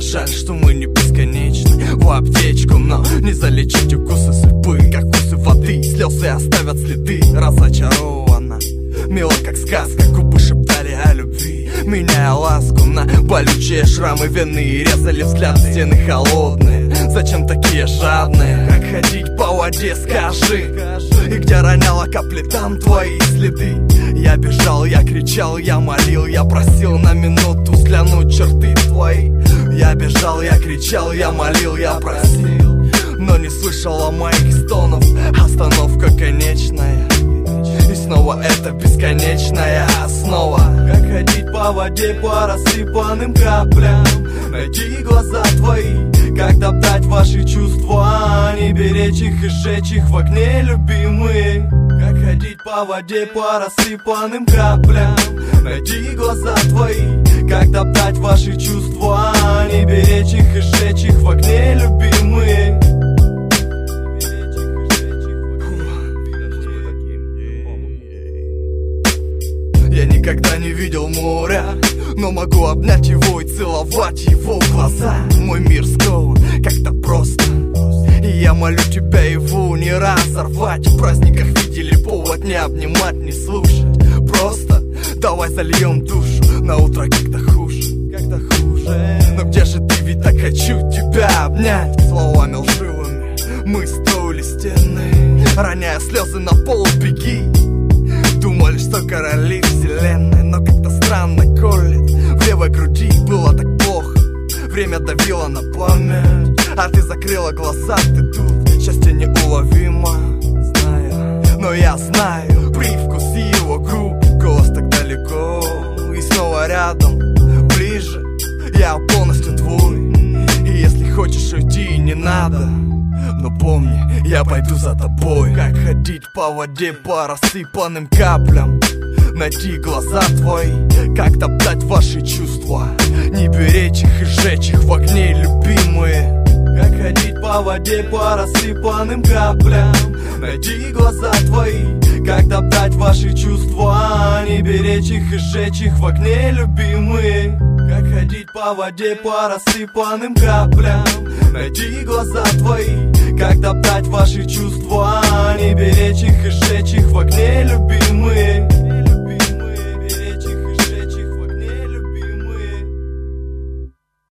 жаль, что мы не бесконечны. В аптечку, но не залечить укусы судьбы. Как вкусы воды, слезы оставят следы. Разочарована, мило как сказка. Губы шептали о любви, меняя ласку на болючие шрамы вины. Резали взгляд, стены холодные. Зачем такие жадные? Как ходить по воде, скажи. И где роняла капли, там твои следы. Я бежал, я кричал, я молил, я просил на минуту взглянуть черты твои. Я бежал, я кричал, я молил, я просил, но не слышала моих стонов. Остановка конечная, и снова это бесконечная основа. Как ходить по воде по рассыпанным каплям. Найди глаза твои, как топтать ваши чувства, не беречь их и сжечь их в огне, любимые. Как ходить по воде по рассыпанным каплям. Найди глаза твои, как топтать ваши чувства, не беречь их и сжечь их в огне, любимые. Я никогда не видел моря, но могу обнять его и целовать его глаза. Мой мир скован как-то просто, и я молю тебя его не разорвать. В праздниках видели повод не обнимать, не слушать. Просто давай зальем душу, на утро как-то хуже, как-то хуже. Но где же ты, ведь так хочу тебя обнять. Словами лживыми мы строили стены, роняя слезы на пол, беги. Думали, что короли вселенной, но как-то странно колет. В левой груди было так плохо, время давило на память. А ты закрыла глаза, ты тут, счастье неуловимо, знаю. Но я знаю привкус его губ, голос так далеко и снова рядом, ближе. Я полностью твой, и если хочешь уйти, не надо. Но помни, я пойду за тобой. Как ходить по воде по рассыпанным каплям. Найти глаза твои, как топтать ваши чувства, не беречь их и сжечь их в огне, любимые. Как ходить по воде по рассыпанным каплям. Найди глаза твои, как топтать ваши чувства, не беречь их и сжечь их в огне, любимые. Как ходить по воде по рассыпанным каплям. Найди глаза твои, как топтать ваши чувства, не беречь их и сжечь их в огне, любимые.